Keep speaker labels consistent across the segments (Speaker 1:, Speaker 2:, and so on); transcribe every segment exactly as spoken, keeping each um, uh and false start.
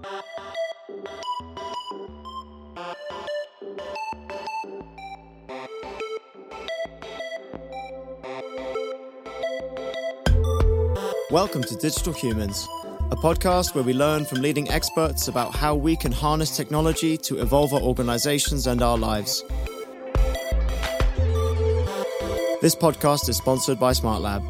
Speaker 1: Welcome to Digital Humans, a podcast where we learn from leading experts about how we can harness technology to evolve our organizations and our lives. This podcast is sponsored by SmartLab.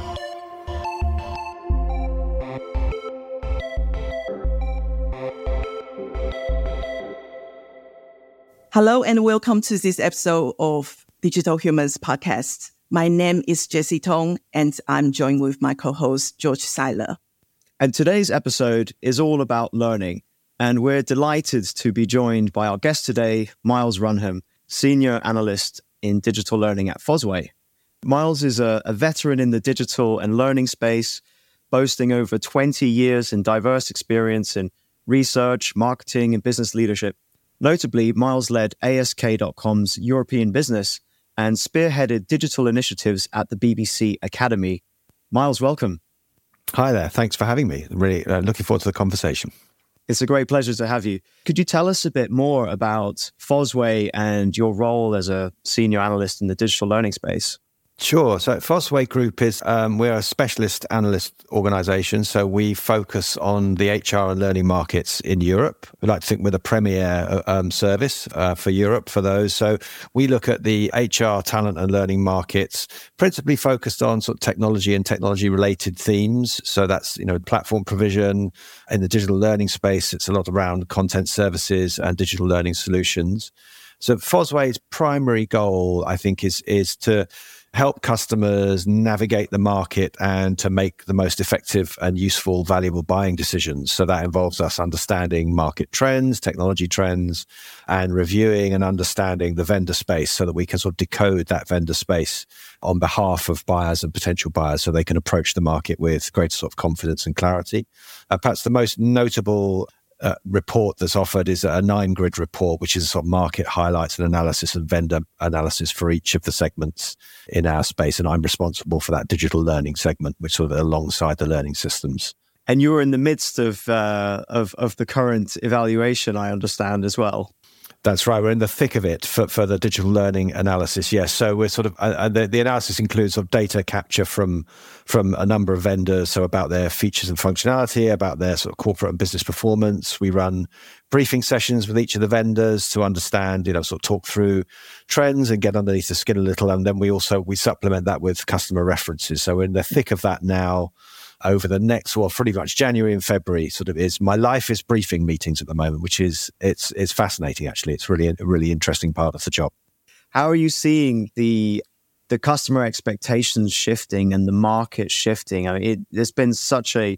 Speaker 2: Hello and welcome to this episode of Digital Humans podcast. My name is Jessie Tong, and I'm joined with my co-host, George Seiler.
Speaker 1: And today's episode is all about learning. And we're delighted to be joined by our guest today, Miles Runham, Senior Analyst in Digital Learning at Fosway. Miles is a, a veteran in the digital and learning space, boasting over twenty years in diverse experience in research, marketing, and business leadership. Notably, Miles led A S K dot com's European business and spearheaded digital initiatives at the B B C Academy. Miles, welcome.
Speaker 3: Hi there. Thanks for having me. Really uh, looking forward to the conversation.
Speaker 1: It's a great pleasure to have you. Could you tell us a bit more about Fosway and your role as a senior analyst in the digital learning space?
Speaker 3: Sure. So Fosway Group is, um, we're a specialist analyst organisation. So we focus on the H R and learning markets in Europe. We like to think we're the premier um, service uh, for Europe for those. So we look at the H R talent and learning markets, principally focused on sort of technology and technology related themes. So that's, you know, platform provision. In the digital learning space, it's a lot around content services and digital learning solutions. So Fosway's primary goal, I think, is is to help customers navigate the market and to make the most effective and useful, valuable buying decisions. So that involves us understanding market trends, technology trends, and reviewing and understanding the vendor space so that we can sort of decode that vendor space on behalf of buyers and potential buyers so they can approach the market with greater sort of confidence and clarity. Uh, perhaps the most notable Uh, report that's offered is a nine grid report, which is sort of market highlights and analysis and vendor analysis for each of the segments in our space. And I'm responsible for that digital learning segment, which sort of alongside the learning systems.
Speaker 1: And you're in the midst of uh, of, of the current evaluation, I understand, as well.
Speaker 3: That's right. We're in the thick of it for, for the digital learning analysis. Yes. So we're sort of, uh, the, the analysis includes sort of data capture from, from a number of vendors. So about their features and functionality, about their sort of corporate and business performance. We run briefing sessions with each of the vendors to understand, you know, sort of talk through trends and get underneath the skin a little. And then we also, we supplement that with customer references. So we're in the thick of that now. Over the next, well, pretty much January and February, sort of is my life is briefing meetings at the moment, which is it's it's fascinating. Actually, it's really a really interesting part of the job.
Speaker 1: How are you seeing the the customer expectations shifting and the market shifting? I mean, it, there's been such a,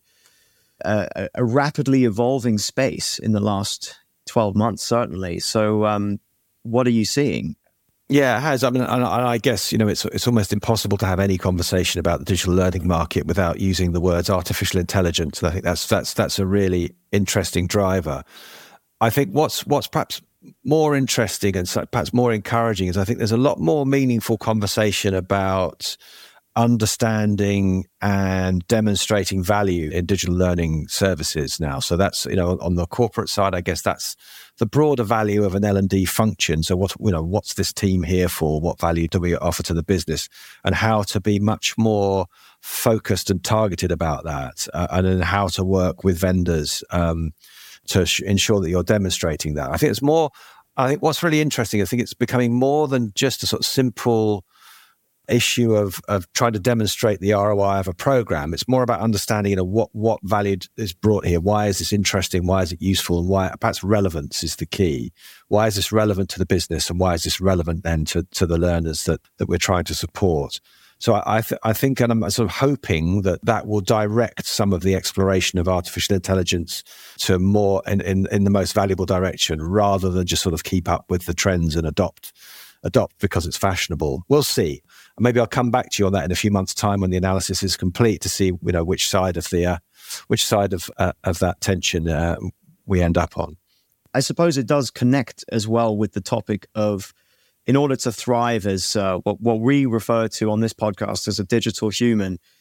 Speaker 1: a a rapidly evolving space in the last twelve months, certainly. So, um, what are you seeing?
Speaker 3: Yeah, it has. I mean, and I guess, you know, it's it's almost impossible to have any conversation about the digital learning market without using the words artificial intelligence. And I think that's that's that's a really interesting driver. I think what's what's perhaps more interesting and perhaps more encouraging is I think there's a lot more meaningful conversation about understanding and demonstrating value in digital learning services now. So that's, you know, on the corporate side, I guess that's the broader value of an L and D function. So what, you know, what's this team here for? What value do we offer to the business? And how to be much more focused and targeted about that, uh, and then how to work with vendors um, to sh- ensure that you're demonstrating that. I think it's more, I think what's really interesting, I think it's becoming more than just a sort of simple issue of of trying to demonstrate the R O I of a program. It's more about understanding, you know, what what value is brought here. Why is this interesting? Why is it useful? And why perhaps relevance is the key. Why is this relevant to the business? And why is this relevant then to to the learners that that we're trying to support? So I I, th- I think, and I'm sort of hoping that that will direct some of the exploration of artificial intelligence to more in in, in the most valuable direction, rather than just sort of keep up with the trends and adopt adopt because it's fashionable. We'll see. Maybe I'll come back to you on that in a few months' time when the analysis is complete to see, you know, which side of the uh, which side of uh, of that tension uh, we end up on.
Speaker 1: I suppose it does connect as well with the topic of, in order to thrive as uh, what what we refer to on this podcast as a digital human,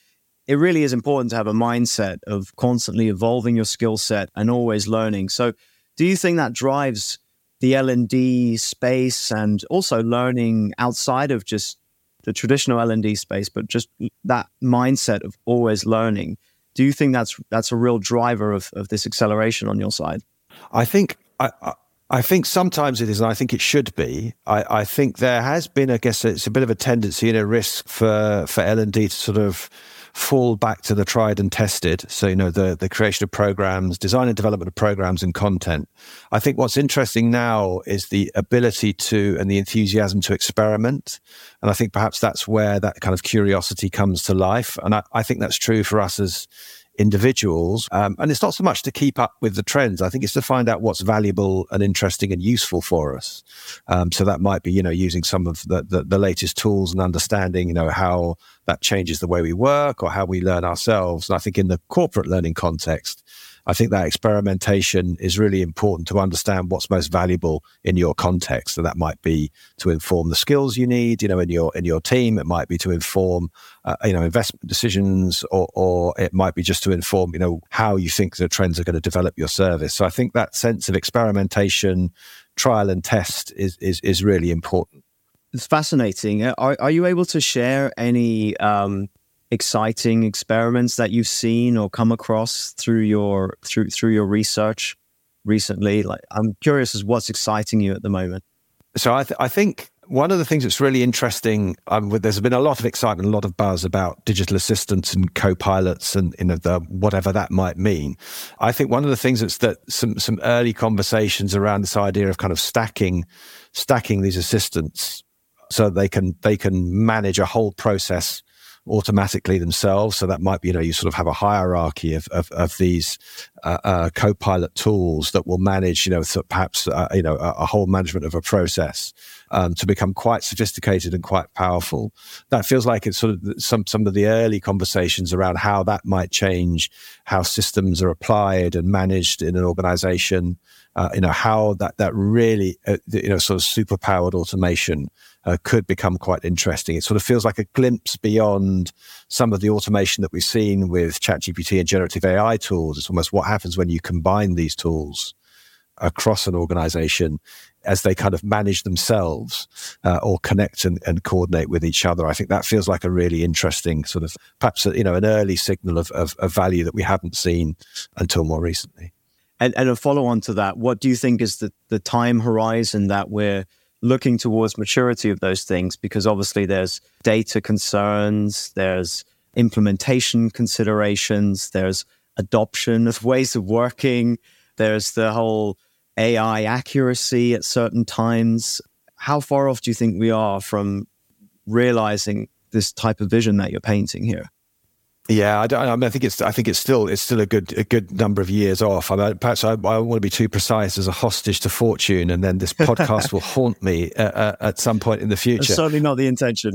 Speaker 1: it really is important to have a mindset of constantly evolving your skill set and always learning. So do you think that drives the L and D space and also learning outside of just the traditional L and D space, but just that mindset of always learning? Do you think that's that's a real driver of, of this acceleration on your side?
Speaker 3: I think I, I I think sometimes it is, and I think it should be. I, I think there has been, I guess, it's a bit of a tendency and a risk for for L and D to sort of fall back to the tried and tested. So, you know, the, the creation of programs, design and development of programs and content. I think what's interesting now is the ability to, and the enthusiasm to experiment. And I think perhaps that's where that kind of curiosity comes to life. And I, I think that's true for us as individuals. Um, and it's not so much to keep up with the trends. I think it's to find out what's valuable and interesting and useful for us. Um, so that might be, you know, using some of the, the, the latest tools and understanding, you know, how that changes the way we work or how we learn ourselves. And I think in the corporate learning context, I think that experimentation is really important to understand what's most valuable in your context. So that might be to inform the skills you need, you know, in your in your team. It might be to inform, uh, you know, investment decisions, or or it might be just to inform, you know, how you think the trends are going to develop your service. So I think that sense of experimentation, trial and test is is is really important.
Speaker 1: It's fascinating. Are are you able to share any um exciting experiments that you've seen or come across through your through through your research recently? Like, I'm curious as what's exciting you at the moment.
Speaker 3: So I, th- I think one of the things that's really interesting, um, there's been a lot of excitement, a lot of buzz about digital assistants and co-pilots and, you know, the whatever that might mean. I think one of the things that's that some some early conversations around this idea of kind of stacking stacking these assistants so they can they can manage a whole process automatically themselves. So that might be, you know, you sort of have a hierarchy of of, of these uh, uh, co-pilot tools that will manage, you know, so perhaps uh, you know a, a whole management of a process um, to become quite sophisticated and quite powerful. That feels like it's sort of some some of the early conversations around how that might change how systems are applied and managed in an organization. Uh, you know, how that that really uh, you know sort of superpowered automation Uh, could become quite interesting. It sort of feels like a glimpse beyond some of the automation that we've seen with ChatGPT and generative A I tools. It's almost what happens when you combine these tools across an organization as they kind of manage themselves uh, or connect and, and coordinate with each other. I think that feels like a really interesting sort of, perhaps, you know, an early signal of, of, of value that we haven't seen until more recently.
Speaker 1: And, and a follow-on to that, what do you think is the, the time horizon that we're looking towards maturity of those things? Because obviously there's data concerns, there's implementation considerations, there's adoption of ways of working, there's the whole A I accuracy at certain times. How far off do you think we are from realizing this type of vision that you're painting here?
Speaker 3: Yeah, I, don't, I, mean, I think it's. I think it's still. It's still a good, a good number of years off. I mean, perhaps I, I don't want to be too precise as a hostage to fortune, and then this podcast will haunt me uh, uh, at some point in the future.
Speaker 1: That's certainly not the intention.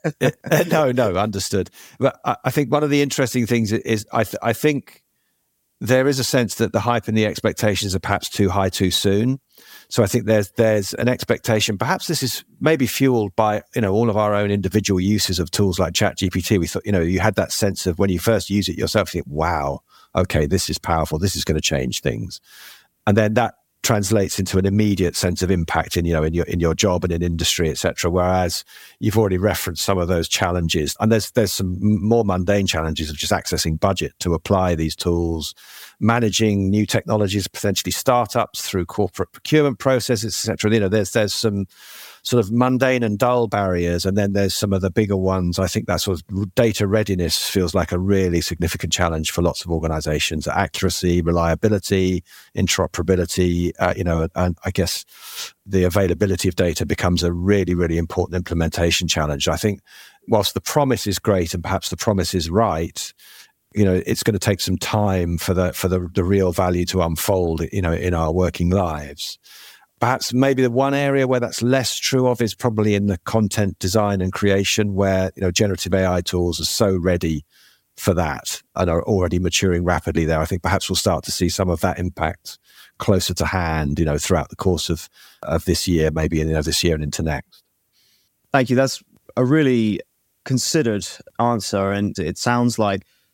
Speaker 3: no, no, understood. But I, I think one of the interesting things is, I, th- I think there is a sense that the hype and the expectations are perhaps too high too soon. So I think there's there's an expectation. Perhaps this is maybe fueled by, you know, all of our own individual uses of tools like ChatGPT. We thought, you know, you had that sense of when you first use it yourself, you think, wow, okay, this is powerful. This is going to change things. And then that translates into an immediate sense of impact in, you know, in your in your job and in industry, et cetera. Whereas you've already referenced some of those challenges, and there's there's some more mundane challenges of just accessing budget to apply these tools, managing new technologies, potentially startups through corporate procurement processes, et cetera. You know, there's there's some sort of mundane and dull barriers, and then there's some of the bigger ones. I think that sort of data readiness feels like a really significant challenge for lots of organizations. Accuracy, reliability, interoperability, uh, you know, and I guess the availability of data becomes a really, really important implementation challenge. I think whilst the promise is great and perhaps the promise is right, you know, it's going to take some time for the for the, the real value to unfold, you know, in our working lives. Perhaps maybe the one area where that's less true of is probably in the content design and creation, where, you know, generative A I tools are so ready for that and are already maturing rapidly there. I think perhaps we'll start to see some of that impact closer to hand, you know, throughout the course of, of this year, maybe, you know, this year and into next.
Speaker 1: Thank you. That's a really considered answer. And it sounds like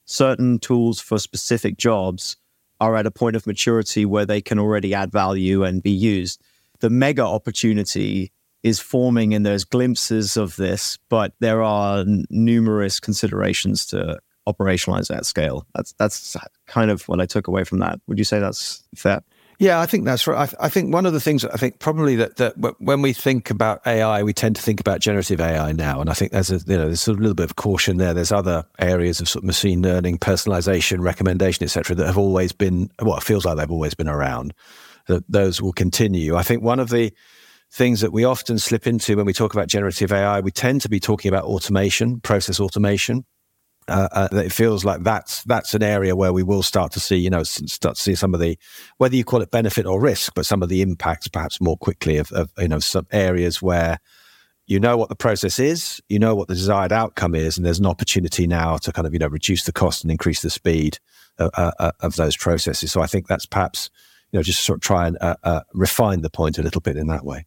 Speaker 1: certain tools for specific jobs are at a point of maturity where they can already add value and be used. The mega opportunity is forming, and there's glimpses of this, but there are n- numerous considerations to operationalize at scale. That's that's kind of what I took away from that. Would you say that's fair?
Speaker 3: Yeah, I think that's right. I, th- I think one of the things, I think probably that, that w- when we think about A I, we tend to think about generative A I now. And I think there's a, you know, there's sort of a little bit of caution there. There's other areas of sort of machine learning, personalization, recommendation, et cetera, that have always been, well, it feels like they've always been around. That those will continue. I think one of the things that we often slip into when we talk about generative A I, we tend to be talking about automation, process automation. Uh, uh, it feels like that's that's an area where we will start to see, you know, start to see some of the, whether you call it benefit or risk, but some of the impacts perhaps more quickly of, of you know, some areas where you know what the process is, you know what the desired outcome is, and there's an opportunity now to kind of, you know, reduce the cost and increase the speed of, uh, of those processes. So I think that's perhaps, you know, just sort of try and uh, uh, refine the point a little bit in that way.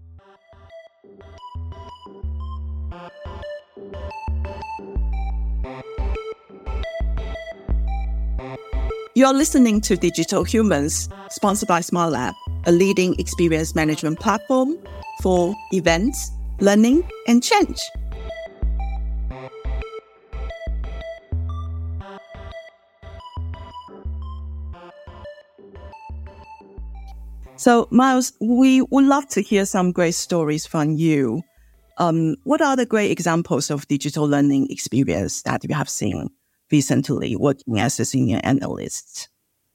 Speaker 2: You're listening to Digital Humans, sponsored by SmartLab, a leading experience management platform for events, learning, and change. So, Miles, we would love to hear some great stories from you. Um, what are the great examples of digital learning experience that you have seen recently working as a senior analyst?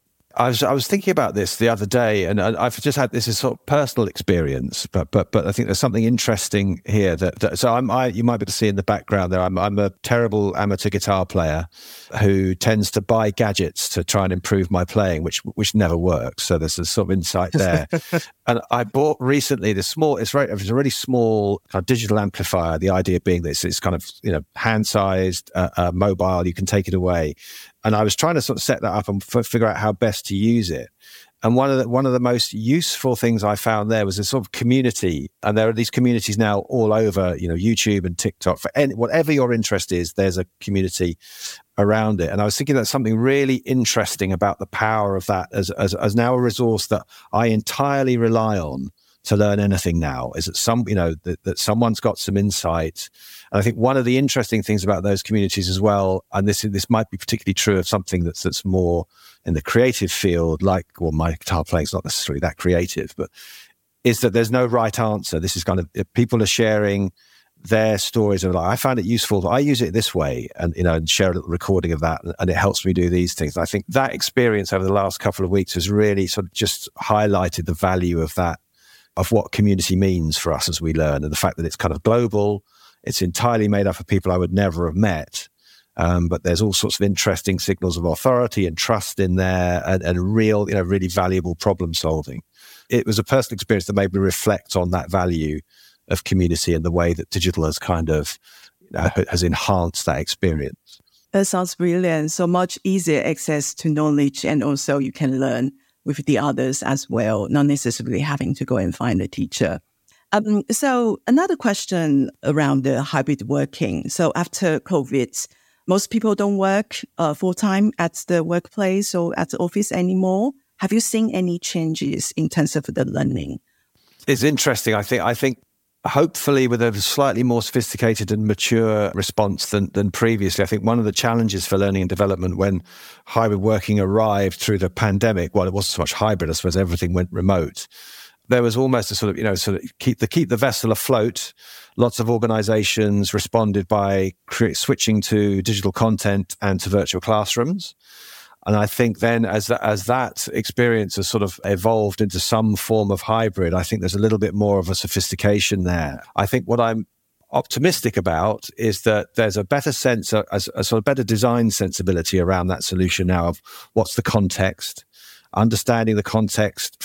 Speaker 3: I was I was thinking about this the other day, and I've just had this as sort of personal experience, but but but I think there's something interesting here. That, that so I'm I you might be able to see in the background there. I'm I'm a terrible amateur guitar player who tends to buy gadgets to try and improve my playing, which which never works. So there's a sort of insight there. And I bought recently this small. It's right. It's a really small kind of digital amplifier. The idea being that it's, it's kind of you know hand sized, uh, uh, mobile. You can take it away. And I was trying to sort of set that up and f- figure out how best to use it. And one of the one of the most useful things I found there was a sort of community. And there are these communities now all over, you know, YouTube and TikTok. For any, whatever your interest is, there's a community around it. And I was thinking that's something really interesting about the power of that as as, as now a resource that I entirely rely on to learn anything now. Is that some, you know, that, that someone's got some insight. And I think one of the interesting things about those communities as well, and this this might be particularly true of something that's that's more in the creative field, like, well, my guitar playing is not necessarily that creative, but is that there's no right answer. This is kind of, people are sharing their stories of like, I found it useful, I use it this way, and, you know, and share a little recording of that, and it helps me do these things. And I think that experience over the last couple of weeks has really sort of just highlighted the value of that, of what community means for us as we learn, and the fact that it's kind of global. It's entirely made up of people I would never have met. Um, but there's all sorts of interesting signals of authority and trust in there, and, and real, you know, really valuable problem solving. It was a personal experience that made me reflect on that value of community and the way that digital has kind of, you know, has enhanced that experience.
Speaker 2: That sounds brilliant. So much easier access to knowledge, and also you can learn with the others as well, not necessarily having to go and find a teacher. Um, so another question around the hybrid working. So after COVID, most people don't work uh, full-time at the workplace or at the office anymore. Have you seen any changes in terms of the learning?
Speaker 3: It's interesting. I think, I think hopefully with a slightly more sophisticated and mature response than, than previously. I think one of the challenges for learning and development when hybrid working arrived through the pandemic, well, it wasn't so much hybrid, I suppose everything went remote. There was almost a sort of, you know, sort of keep the keep the vessel afloat. Lots of organizations responded by cre- switching to digital content and to virtual classrooms. And I think then as that, as that experience has sort of evolved into some form of hybrid, I think there's a little bit more of a sophistication there. I think what I'm optimistic about is that there's a better sense, a, a sort of better design sensibility around that solution now of what's the context, understanding the context for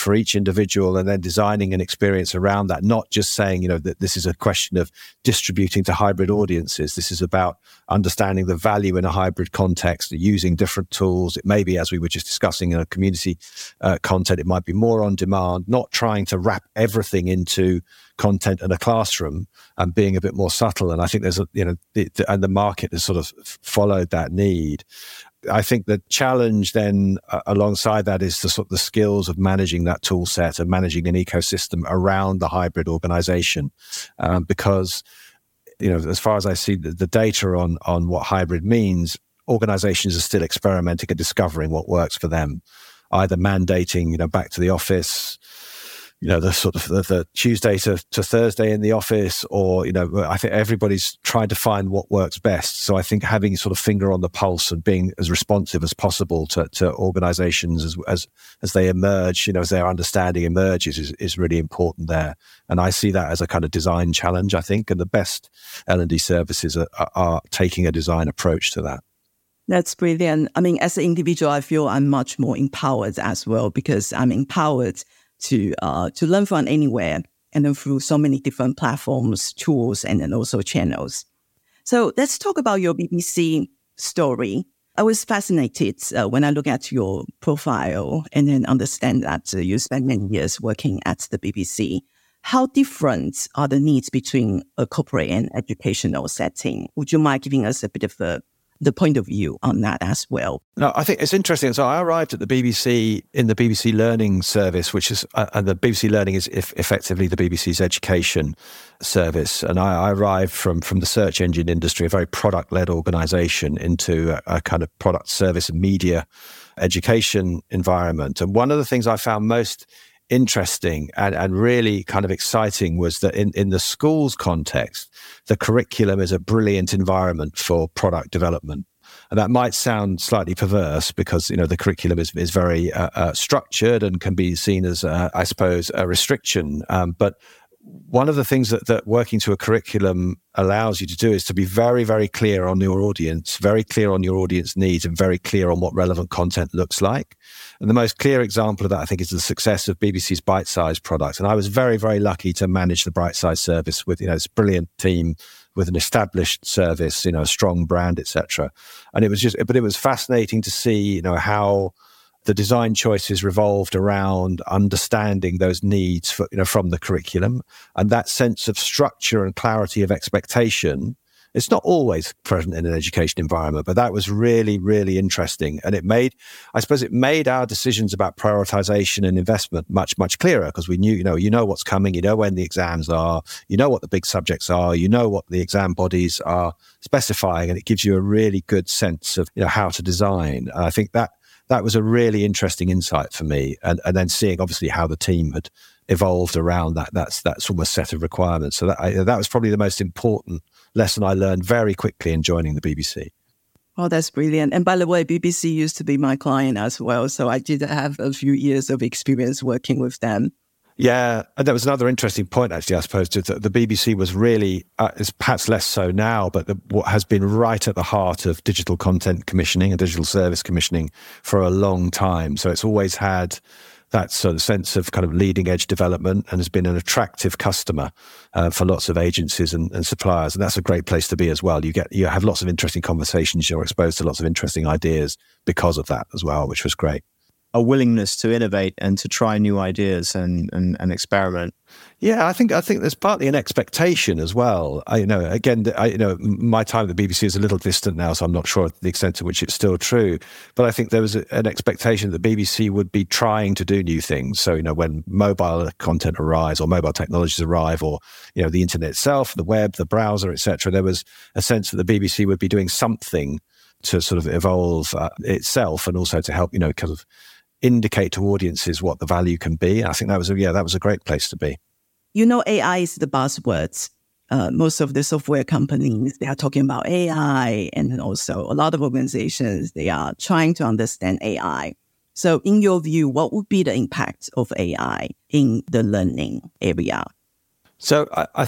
Speaker 3: for each individual and then designing an experience around that, not just saying, you know, that this is a question of distributing to hybrid audiences. This is about understanding the value in a hybrid context, using different tools. It may be, as we were just discussing, in a community uh, content, it might be more on demand, not trying to wrap everything into content in a classroom and being a bit more subtle. And I think there's a, you know, the, the, and the market has sort of followed that need. I think the challenge then uh, alongside that is the sort of the skills of managing that tool set and managing an ecosystem around the hybrid organization. Um, because, you know, as far as I see the, the data on, on what hybrid means, organizations are still experimenting and discovering what works for them, either mandating, you know, back to the office, you know, the sort of the, the Tuesday to, to Thursday in the office, or, you know, I think everybody's trying to find what works best. So I think having sort of finger on the pulse and being as responsive as possible to, to organizations as, as, as they emerge, you know, as their understanding emerges is, is really important there. And I see that as a kind of design challenge, I think, and the best L and D services are, are, are taking a design approach to that.
Speaker 2: That's brilliant. I mean, as an individual, I feel I'm much more empowered as well, because I'm empowered to uh, to learn from anywhere, and then through so many different platforms, tools, and then also channels. So let's talk about your B B C story. I was fascinated uh, when I look at your profile and then understand that uh, you spent many years working at the B B C. How different are the needs between a corporate and educational setting? Would you mind giving us a bit of a the point of view on that as well?
Speaker 3: No, I think it's interesting. So I arrived at the B B C in the B B C Learning service, which is, uh, and the B B C Learning is if, effectively the B B C's education service. And I, I arrived from, from the search engine industry, a very product-led organization, into a, a kind of product, service, and media education environment. And one of the things I found most interesting and, and really kind of exciting was that in, in the schools context, the curriculum is a brilliant environment for product development. And that might sound slightly perverse because, you know, the curriculum is, is very uh, uh, structured and can be seen as, uh, I suppose, a restriction. Um, but one of the things that, that working to a curriculum allows you to do is to be very, very clear on your audience, very clear on your audience needs, and very clear on what relevant content looks like. And the most clear example of that, I think, is the success of B B C's Bitesize product. And I was very, very lucky to manage the Bitesize service with, you know, this brilliant team with an established service, you know, a strong brand, et cetera. And it was just, but it was fascinating to see, you know, how the design choices revolved around understanding those needs for, you know, from the curriculum, and that sense of structure and clarity of expectation. It's not always present in an education environment, but that was really, really interesting. And it made, I suppose it made our decisions about prioritization and investment much, much clearer, because we knew, you know, you know what's coming, you know when the exams are, you know what the big subjects are, you know what the exam bodies are specifying, and it gives you a really good sense of, you know, how to design. And I think that that was a really interesting insight for me. And, and then seeing obviously how the team had evolved around that, that's, that's almost set of requirements. So that, I, that was probably the most important lesson I learned very quickly in joining the B B C.
Speaker 2: Oh, that's brilliant. And by the way, B B C used to be my client as well. So I did have a few years of experience working with them.
Speaker 3: Yeah, and that was another interesting point, actually, I suppose. The, the B B C was really, uh, it's perhaps less so now, but the, what has been right at the heart of digital content commissioning and digital service commissioning for a long time. So it's always had that sort of sense of kind of leading edge development and has been an attractive customer uh, for lots of agencies and, and suppliers. And that's a great place to be as well. You get, you have lots of interesting conversations. You're exposed to lots of interesting ideas because of that as well, which was great.
Speaker 1: A willingness to innovate and to try new ideas and, and, and experiment.
Speaker 3: Yeah, I think I think there's partly an expectation as well. I you know again, I, you know, my time at the B B C is a little distant now, so I'm not sure the extent to which it's still true. But I think there was a, an expectation that the B B C would be trying to do new things. So you know, when mobile content arrives or mobile technologies arrive, or you know, the internet itself, the web, the browser, et cetera, there was a sense that the B B C would be doing something to sort of evolve uh, itself, and also to help, you know, kind of indicate to audiences what the value can be. I think that was a, yeah, that was a great place to be.
Speaker 2: You know, A I is the buzzwords. Uh, most of the software companies, they are talking about A I, and then also a lot of organizations, they are trying to understand A I. So in your view, what would be the impact of A I in the learning area?
Speaker 3: So I, I think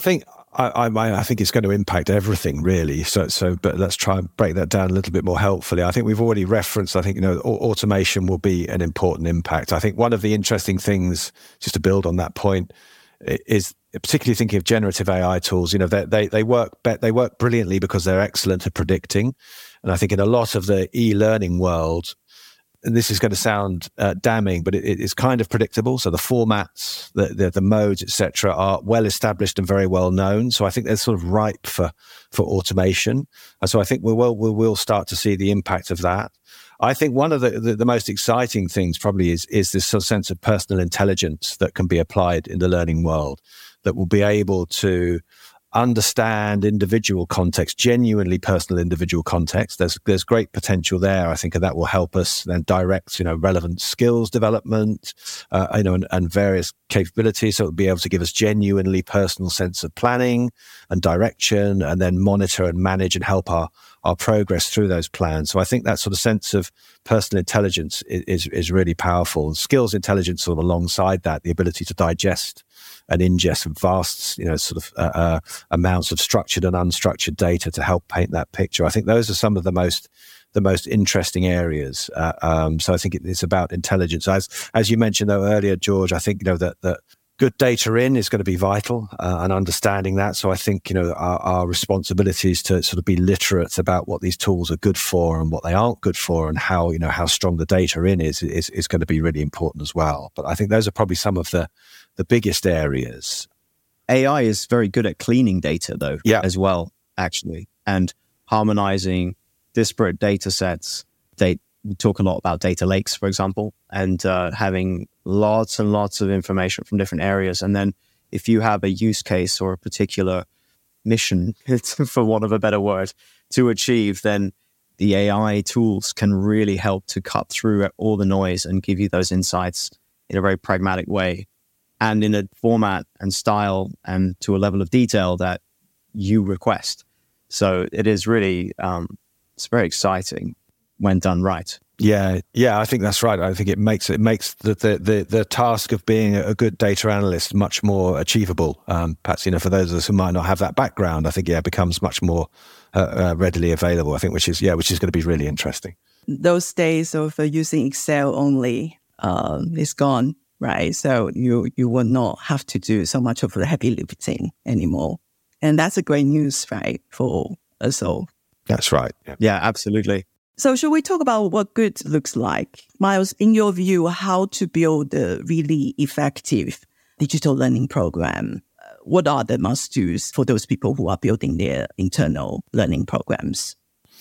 Speaker 3: I, I, I think it's going to impact everything, really. So, so, but let's try and break that down a little bit more helpfully. I think we've already referenced, I think, you know, automation will be an important impact. I think one of the interesting things, just to build on that point, is particularly thinking of generative A I tools. You know, they they, they work they work brilliantly because they're excellent at predicting. And I think in a lot of the e-learning world, and this is going to sound uh, damning, but it, it's kind of predictable. So the formats, the the, the modes, et cetera, are well established and very well known. So I think they're sort of ripe for for automation. And so I think we will we will start to see the impact of that. I think one of the, the, the most exciting things probably is is this sort of sense of personal intelligence that can be applied in the learning world, that will be able to understand individual context, genuinely personal individual context. There's there's great potential there, I think, and that will help us then direct, you know, relevant skills development, uh, you know, and, and various capabilities. So it'll be able to give us genuinely personal sense of planning and direction, and then monitor and manage and help our our progress through those plans. So I think that sort of sense of personal intelligence is is, is really powerful. And skills intelligence sort of alongside that, the ability to digest and ingest vast, you know, sort of uh, uh, amounts of structured and unstructured data to help paint that picture. I think those are some of the most the most interesting areas. Uh, um, so I think it, it's about intelligence. As as you mentioned though earlier, George, I think, you know, that that good data in is going to be vital, uh, and understanding that. So I think, you know, our, our responsibilities to sort of be literate about what these tools are good for and what they aren't good for, and how, you know, how strong the data in is is is going to be really important as well. But I think those are probably some of the the biggest areas.
Speaker 1: A I is very good at cleaning data, though,
Speaker 3: yeah.
Speaker 1: as well, actually, and harmonizing disparate data sets. They, we talk a lot about data lakes, for example, and uh, having lots and lots of information from different areas. And then if you have a use case or a particular mission, for want of a better word, to achieve, then the A I tools can really help to cut through all the noise and give you those insights in a very pragmatic way, and in a format and style and to a level of detail that you request. So it is really, um, it's very exciting when done right.
Speaker 3: Yeah, yeah, I think that's right. I think it makes it makes the the the, the task of being a good data analyst much more achievable. Um, perhaps, you know, for those of us who might not have that background, I think yeah, it becomes much more uh, uh, readily available. I think, which is yeah, which is going to be really interesting.
Speaker 2: Those days of uh, using Excel only uh, is gone. Right. So you, you will not have to do so much of the heavy lifting anymore. And that's a great news, right, for us all.
Speaker 3: That's right.
Speaker 1: Yeah, yeah, absolutely.
Speaker 2: So should we talk about what good looks like? Miles, in your view, how to build a really effective digital learning program? What are the must-dos for those people who are building their internal learning programs?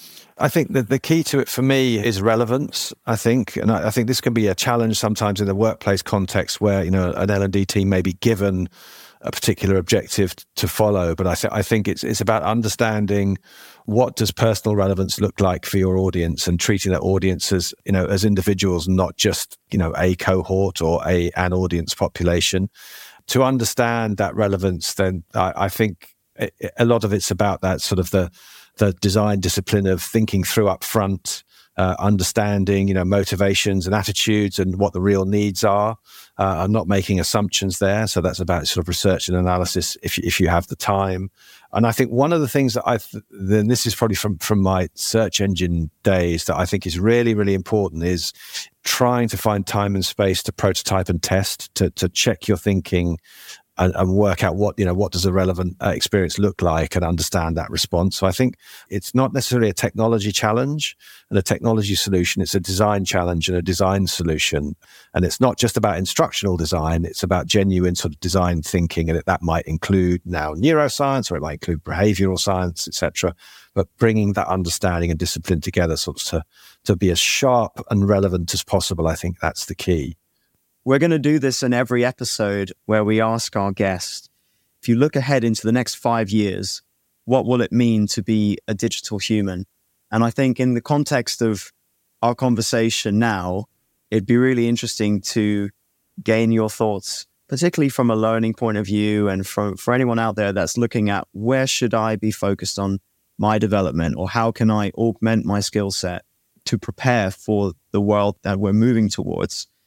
Speaker 3: I think that the key to it for me is relevance, I think. And I, I think this can be a challenge sometimes in the workplace context where, you know, an L and D team may be given a particular objective to follow. But I, th- I think it's it's about understanding what does personal relevance look like for your audience, and treating that audience as, you know, as individuals, not just, you know, a cohort or a an audience population. To understand that relevance, then I, I think it, a lot of it's about that sort of the the design discipline of thinking through up front, uh, understanding, you know, motivations and attitudes and what the real needs are, uh, and not making assumptions there. So that's about sort of research and analysis if you, if you have the time. And I think one of the things that I've, then this is probably from, from my search engine days, that I think is really, really important is trying to find time and space to prototype and test, to, to check your thinking and, and work out what, you know, what does a relevant uh, experience look like, and understand that response. So I think it's not necessarily a technology challenge and a technology solution. It's a design challenge and a design solution. And it's not just about instructional design. It's about genuine sort of design thinking. And it, that might include now neuroscience, or it might include behavioral science, et cetera. But bringing that understanding and discipline together sort of to, to be as sharp and relevant as possible, I think that's the key.
Speaker 1: We're going to do this in every episode where we ask our guest, if you look ahead into the next five years, what will it mean to be a digital human? And I think in the context of our conversation now, it'd be really interesting to gain your thoughts, particularly from a learning point of view, and from, for anyone out there that's looking at where should I be focused on my development, or how can I augment my skill set to prepare for the world that we're moving towards.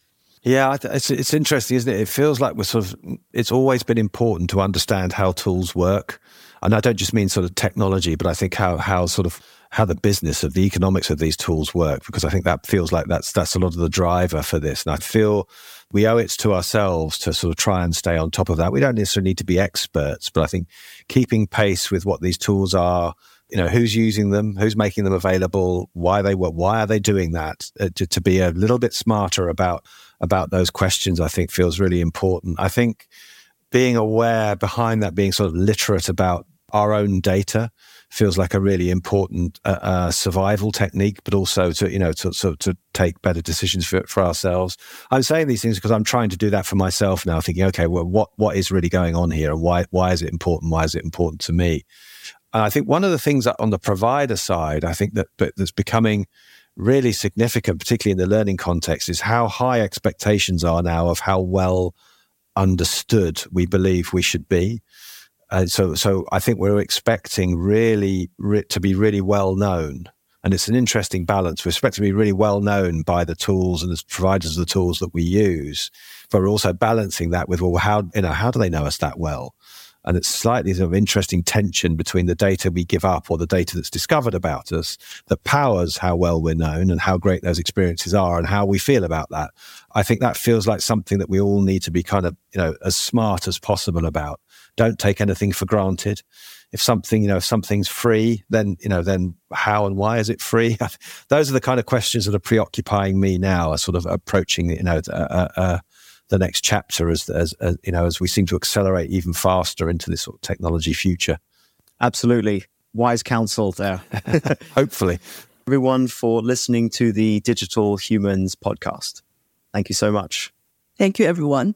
Speaker 3: Yeah, it's it's interesting, isn't it? It feels like we're sort of, it's always been important to understand how tools work. And I don't just mean sort of technology, but I think how how sort of how the business of the economics of these tools work, because I think that feels like that's that's a lot of the driver for this. And I feel we owe it to ourselves to sort of try and stay on top of that. We don't necessarily need to be experts, but I think keeping pace with what these tools are, you know, who's using them, who's making them available, why they were, why are they doing that, uh, to, to be a little bit smarter about about those questions, I think feels really important. I think being aware behind that, being sort of literate about our own data feels like a really important uh, uh, survival technique, but also to, you know, to, to, to take better decisions for, for ourselves. I'm saying these things because I'm trying to do that for myself now, thinking, okay, well, what, what is really going on here? And why, why is it important? Why is it important to me? And I think one of the things that on the provider side, I think that, that that's becoming really significant, particularly in the learning context, is how high expectations are now of how well understood we believe we should be. Uh, so, so I think we're expecting really re- to be really well known, and it's an interesting balance. We expect to be really well known by the tools and the providers of the tools that we use, but we're also balancing that with, well, how you know how do they know us that well? And it's slightly sort of interesting tension between the data we give up or the data that's discovered about us that powers how well we're known and how great those experiences are and how we feel about that. I think that feels like something that we all need to be kind of, you know, as smart as possible about. Don't take anything for granted. If something, you know, if something's free, then, you know, then how and why is it free? Those are the kind of questions that are preoccupying me now, as sort of approaching, you know, uh, uh, the next chapter as, as, as, you know, as we seem to accelerate even faster into this sort of technology future.
Speaker 1: Absolutely. Wise counsel there.
Speaker 3: Hopefully.
Speaker 1: Everyone for listening to the Digital Humans podcast. Thank you so much.
Speaker 2: Thank you, everyone.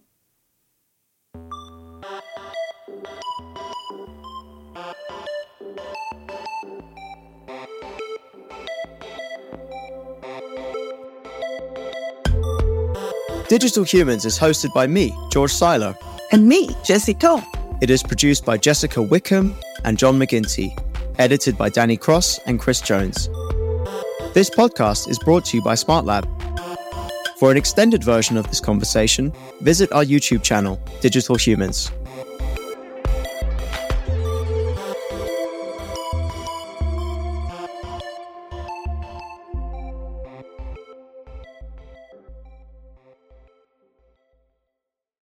Speaker 1: Digital Humans is hosted by me, George Seiler.
Speaker 2: And me, Jessie Toh.
Speaker 1: It is produced by Jessica Wickham and John McGinty. Edited by Danny Cross and Chris Jones. This podcast is brought to you by SmartLab. For an extended version of this conversation, visit our YouTube channel, Digital Humans.